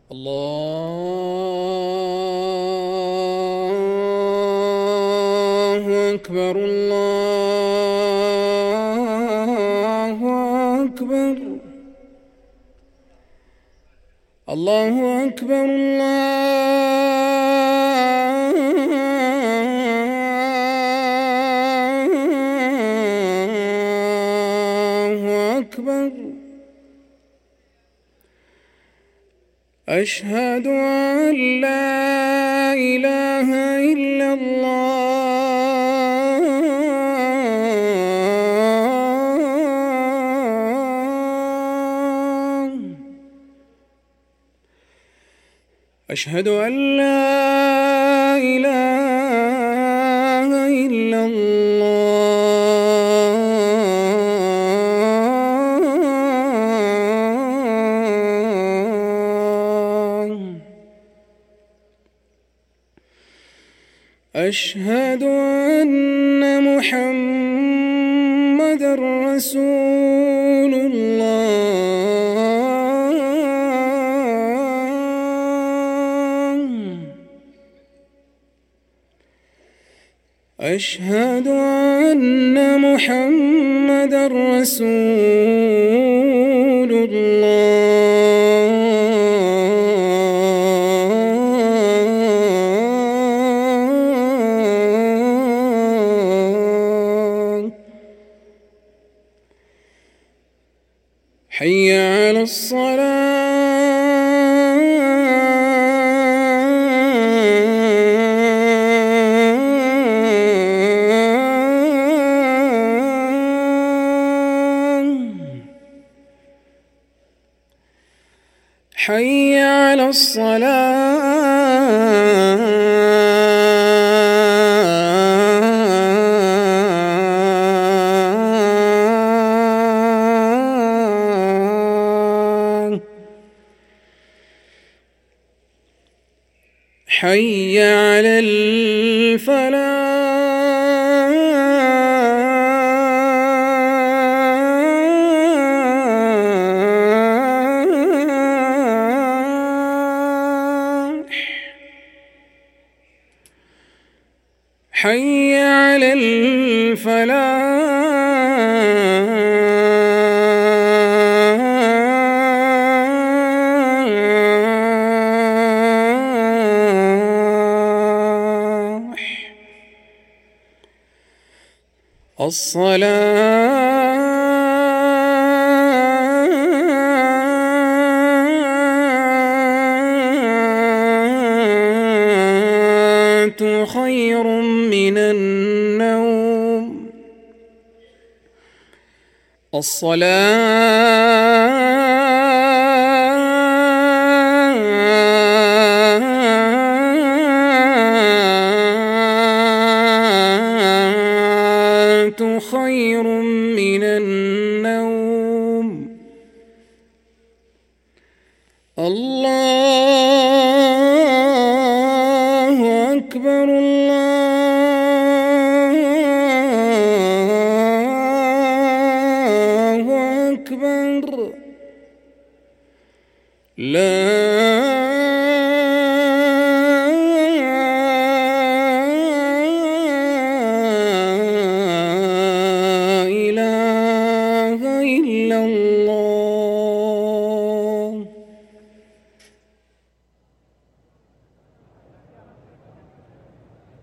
الله أكبر الله أكبر الله أكبر الله أكبر. أشهد أن لا إله إلا الله أشهد أن لا إله إلا الله أشهد أن محمدًا رسول الله أشهد أن محمدًا رسول الله. حي على حي على الصلاة. حي على الفلاح. حي على الفلاح. الصلاة خير من النوم. الصلاة خير من النوم. الله أكبر الله أكبر. لا